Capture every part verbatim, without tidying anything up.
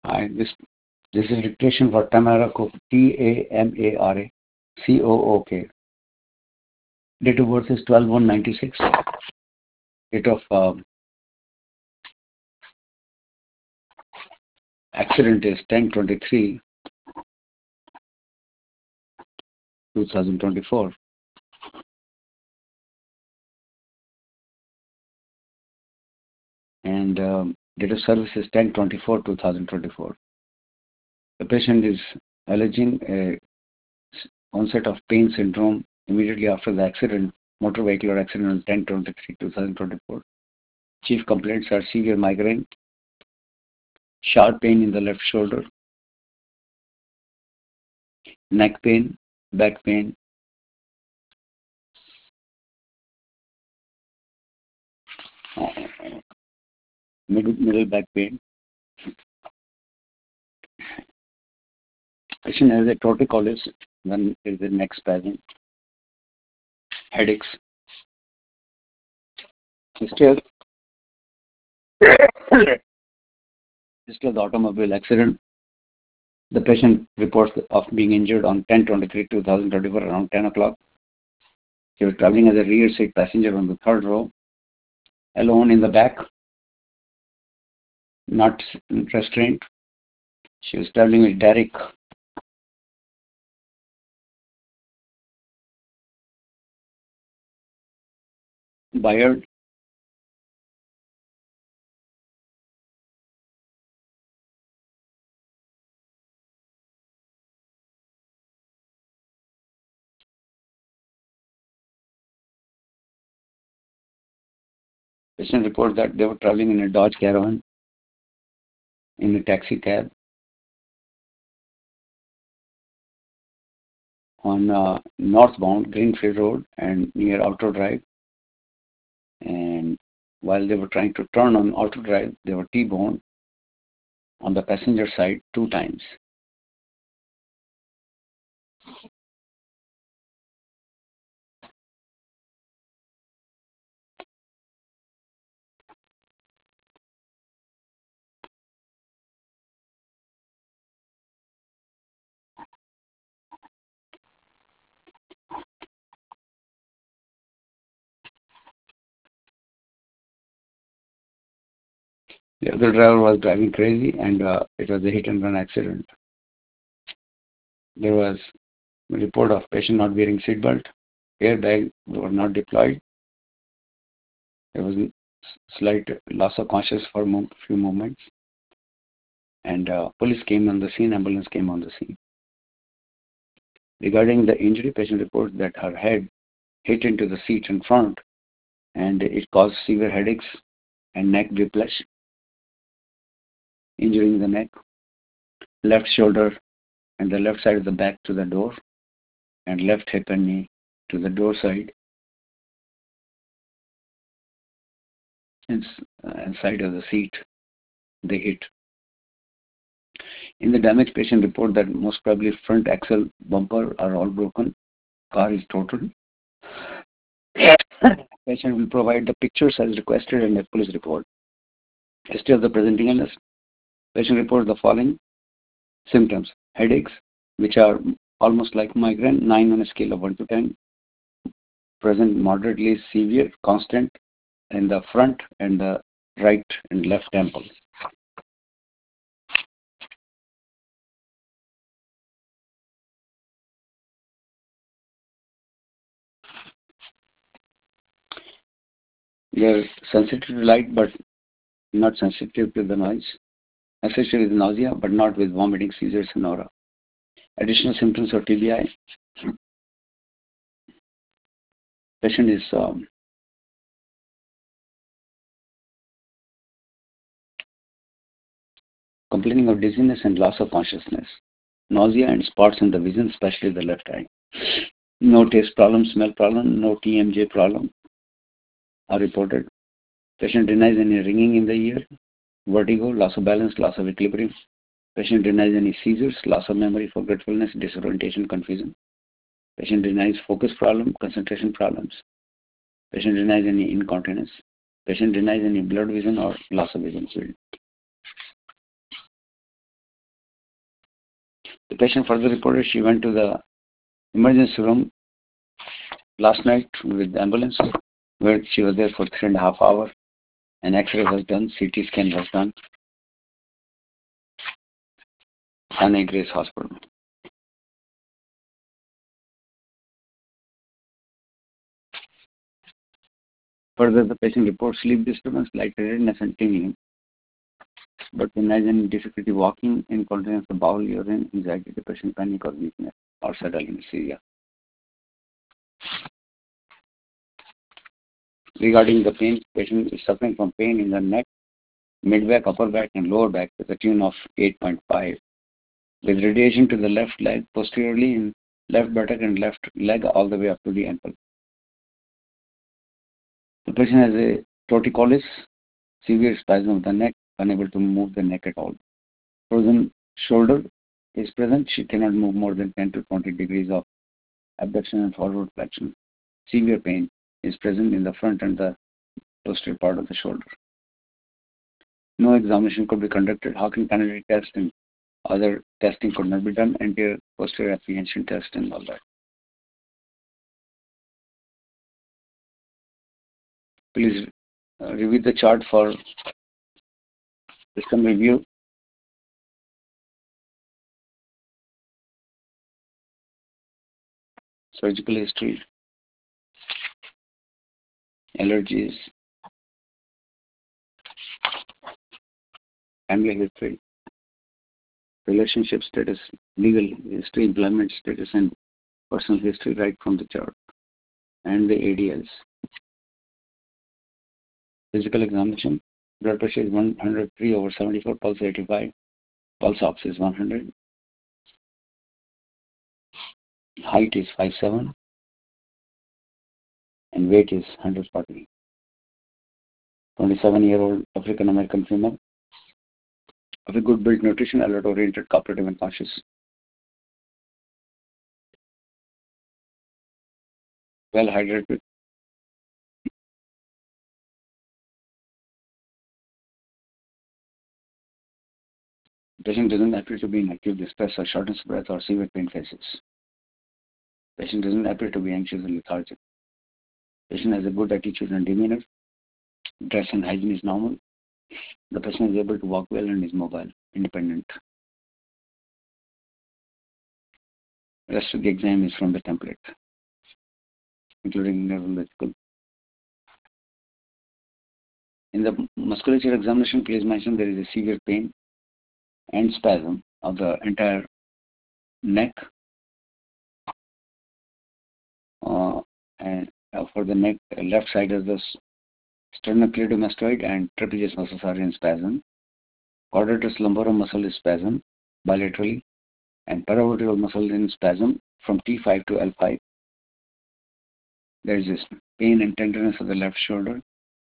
Hi, this this is dictation for Tamara Cook, T A M A R A C O O K. Date of birth is twelve one ninety-six. Date of uh, accident is ten twenty-three twenty twenty-four. And um, date of service is ten twenty-four twenty twenty-four. The patient is alleging a onset of pain syndrome immediately after the accident, motor vehicular accident on ten twenty-three twenty twenty-four. Chief complaints are severe migraine, sharp pain in the left shoulder, neck pain, back pain, uh, middle, middle back pain. Patient has a torticollis, then there is a neck spasm, headaches. History of, history of the automobile accident. The patient reports of being injured on ten twenty-three twenty twenty-four around ten o'clock. He was traveling as a rear seat passenger on the third row, alone in the back, not restrained. She was traveling with Derek Byard. Patient reports that they were traveling in a Dodge Caravan in a taxi cab on uh, northbound Greenfield Road and near Auto Drive. And while they were trying to turn on Auto Drive, they were T-boned on the passenger side two times. The other driver was driving crazy, and uh, it was a hit and run accident. There was a report of patient not wearing seatbelt. Airbag were not deployed. There was a slight loss of consciousness for a few moments. And uh, police came on the scene, ambulance came on the scene. Regarding the injury, patient reports that her head hit into the seat in front, and it caused severe headaches and neck whiplash, injuring the neck, left shoulder, and the left side of the back to the door, and left hip and knee to the door side, and, uh, and side of the seat they hit. In the damaged patient report that most probably front axle bumper are all broken, car is totaled. Patient will provide the pictures as requested in the police report. History of the presenting illness. Patient reports the following symptoms: headaches, which are almost like migraine, nine on a scale of one to ten, present moderately severe, constant in the front and the right and left temple. They are sensitive to light but not sensitive to the noise. Associated with nausea but not with vomiting, seizures, and aura. Additional symptoms of T B I. Patient is um, complaining of dizziness and loss of consciousness, nausea and spots in the vision, especially the left eye. No taste problem, smell problem, no T M J problem are reported. Patient denies any ringing in the ear, vertigo, loss of balance, loss of equilibrium. Patient denies any seizures, loss of memory, forgetfulness, disorientation, confusion. Patient denies focus problem, concentration problems. Patient denies any incontinence. Patient denies any blurred vision or loss of vision field. The patient further reported she went to the emergency room last night with the ambulance, where she was there for three and a half hours. An X-ray was done, C T scan was done. Anna Grace Hospital. Further, the patient reports sleep disturbance, lightheadedness, and tingling, but imagine difficulty walking, incontinence of bowel, urine, anxiety, depression, panic, or weakness, or subtle anesthesia. Regarding the pain, patient is suffering from pain in the neck, mid-back, upper back, and lower back with a tune of eight point five, with radiation to the left leg posteriorly in left buttock and left leg all the way up to the ankle. The patient has a torticollis, severe spasm of the neck, unable to move the neck at all. Frozen shoulder is present. She cannot move more than ten to twenty degrees of abduction and forward flexion. Severe pain is present in the front and the posterior part of the shoulder. No examination could be conducted. Hawking Kennedy test and other testing could not be done. Anterior posterior apprehension test and all that. Please uh, review the chart for system review. Surgical history, allergies, family history, relationship status, legal history, employment status, and personal history right from the chart, and the A D Ls. Physical examination, blood pressure is one hundred three over seventy-four, pulse eighty-five, pulse ox is one hundred, height is five seven, and weight is one hundred forty. twenty-seven-year-old African American female, of a good built nutrition, alert oriented, cooperative, and conscious. Well hydrated. Patient doesn't appear to be in acute distress or shortness of breath or severe pain faces. Patient doesn't appear to be anxious or lethargic. Patient has a good attitude and demeanor. Dress and hygiene is normal. The patient is able to walk well and is mobile, independent. The rest of the exam is from the template, including neurological. In the musculature examination, please mention there is a severe pain and spasm of the entire neck, uh, and uh, for the neck, uh, left side of the sternocleidomastoid and trapezius muscles are in spasm. Quadratus lumborum muscle is spasm bilaterally, and paravertebral muscle in spasm from T five to L five. There is this pain and tenderness of the left shoulder.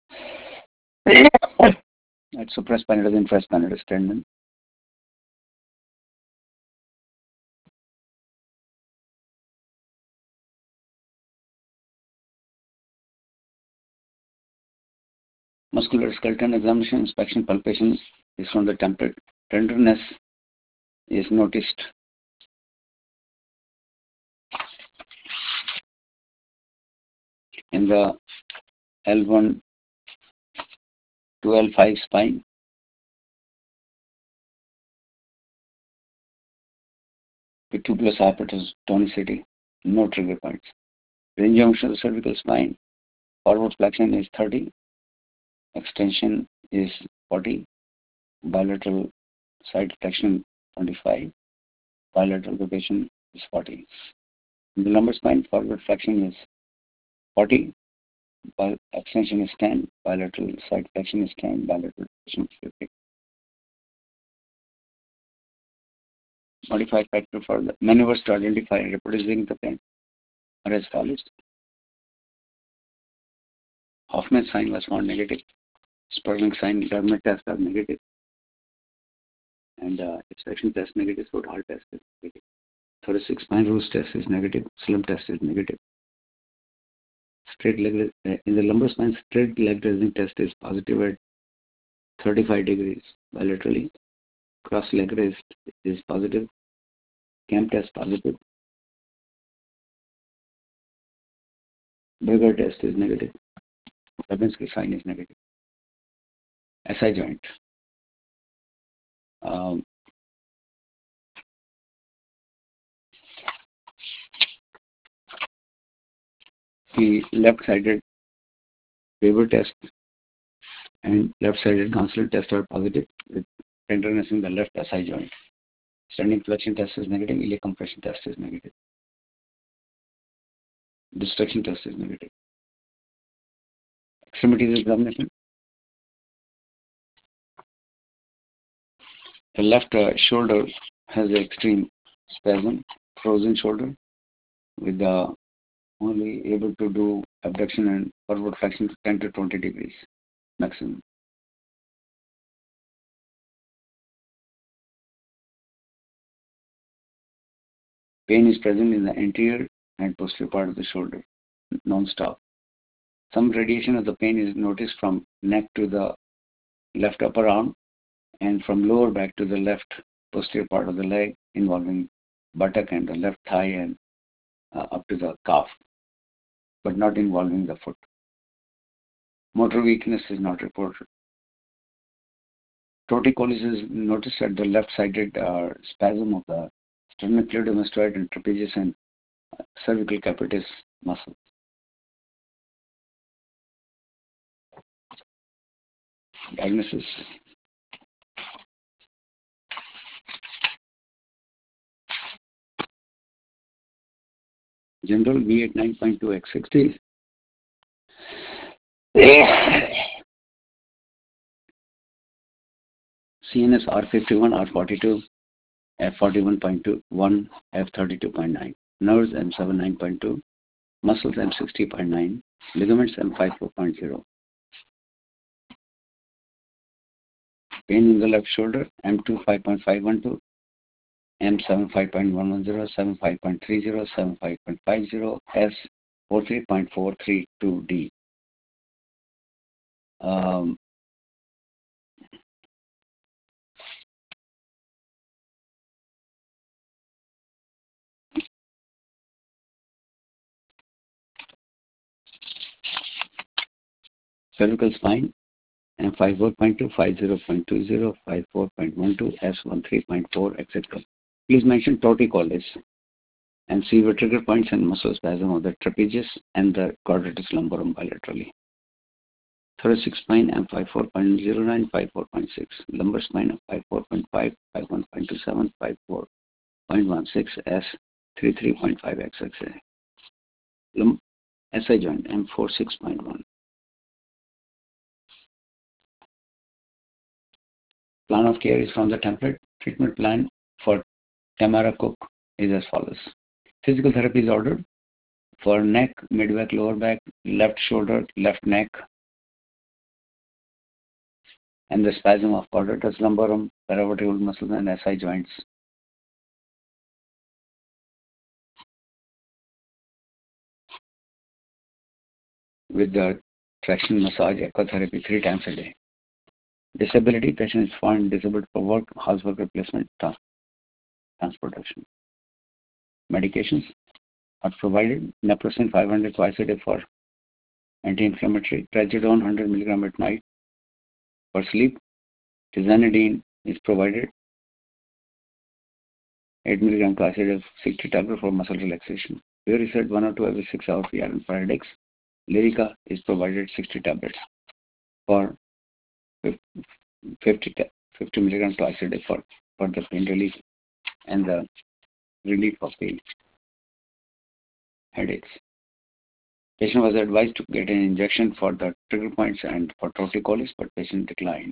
At supraspinatus and infraspinatus tendon. Muscular skeleton examination, inspection, palpation is from the template. Tenderness is noticed. In the L one to L five spine. With two plus hypertonicity, no trigger points. Range of motion of the cervical spine. Forward flexion is thirty. Extension is forty. Bilateral side flexion twenty-five. Bilateral rotation is forty. In the lumbar spine, forward flexion is forty. While extension is ten, bilateral side flexion is ten, bilateral rotation is fifty. Modified factor for the maneuvers to identify reproducing the pain are as follows. Hoffman sign was found negative. Sperling sign, Dermet test are negative. And uh, extraction test negative, so Hall test is negative. Thoracic spine roots test is negative. Slump test is negative. Straight leg, uh, in the lumbar spine, straight leg raising test is positive at thirty-five degrees bilaterally. Cross leg raised is positive. CAM test positive. Brugger test is negative. Babinski sign is negative. S I joint. Um, the left-sided Weber test and left-sided Gonsalves test are positive with tenderness in the left S I joint. Standing flexion test is negative. Iliac compression test is negative. Distraction test is negative. Extremities examination. The left uh, shoulder has the extreme spasm, frozen shoulder, with the only able to do abduction and forward flexion to ten to twenty degrees maximum. Pain is present in the anterior and posterior part of the shoulder, non-stop. Some radiation of the pain is noticed from neck to the left upper arm and from lower back to the left posterior part of the leg, involving buttock and the left thigh and uh, up to the calf, but not involving the foot. Motor weakness is not reported. Torticollis is noticed at the left-sided uh, spasm of the sternocleidomastoid and trapezius and uh, cervical capitis muscles. Diagnosis. General V at nine point two x sixty. C N S R fifty-one, R forty-two, F forty-one point two one, F thirty-two point nine. Nerves M seventy-nine point two, muscles M sixty point nine, ligaments M fifty-four point zero. Pain in the left shoulder M twenty-five point five one two, M seventy-five point one one zero, seventy-five point three zero, seventy-five point five zero, S forty-three point four three two D. Um, cervical spine M fifty-four point two, fifty point two zero, fifty-four point one two, S thirteen point four, et cetera. Please mention torticollis and see the trigger points and muscle spasm of the trapezius and the quadratus lumborum bilaterally. Thoracic spine M fifty-four point zero nine, fifty-four point six, lumbar spine M fifty-four point five, fifty-one point two seven, fifty-four point one six, S thirty-three point five X X A. Lum S I joint M forty-six point one. Plan of care is from the template. Treatment plan for Tamara Cook is as follows. Physical therapy is ordered for neck, mid back, lower back, left shoulder, left neck, and the spasm of quadratus lumborum, paravertebral muscles, and S I joints. With the traction massage ecotherapy three times a day. Disability, patient is found disabled for work, housework replacement, transportation. Medications are provided. Naproxen five hundred twice a day for anti-inflammatory. Trazodone one hundred milligram at night for sleep. Tizanidine is provided. eight milligram twice a day, sixty tablets for muscle relaxation. Puriset one or two every six hours P R N for headaches. Lyrica is provided sixty tablets for fifty, fifty milligram twice a day for, for the pain relief and the relief of pain, headaches. Patient was advised to get an injection for the trigger points and for torticollis, but patient declined.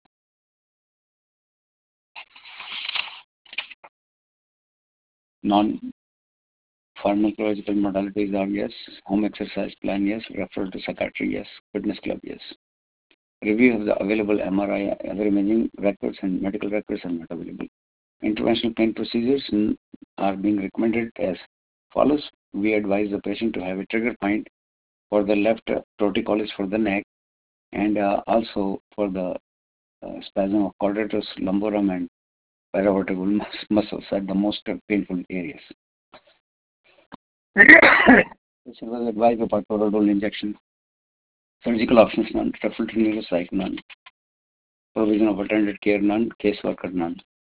Non-pharmacological modalities are yes, home exercise plan yes, referral to psychiatry yes, fitness club yes. Review of the available M R I, other imaging records and medical records are not available. Interventional pain procedures are being recommended as follows. We advise the patient to have a trigger point for the left uh, torticollis for the neck and uh, also for the uh, spasm of quadratus lumborum and paravertebral mus- muscles at the most painful areas. Patient was advised about toradol injection, surgical options none, referral to neuropsych none, provision of attended care none, caseworker none.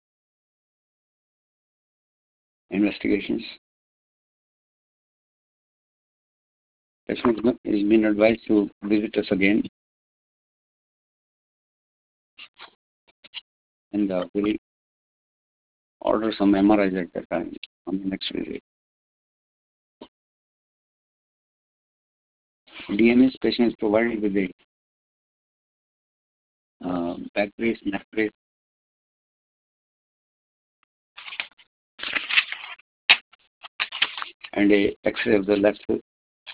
Investigations. Patient is been advised to visit us again, and uh, we'll order some M R Is at that time on the next visit. D M S patient is provided with a uh, back brace, neck brace, and a X-ray of the left hip.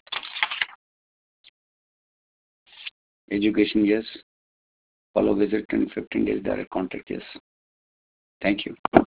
Education, yes. Follow visit in fifteen days, direct contact, yes. Thank you.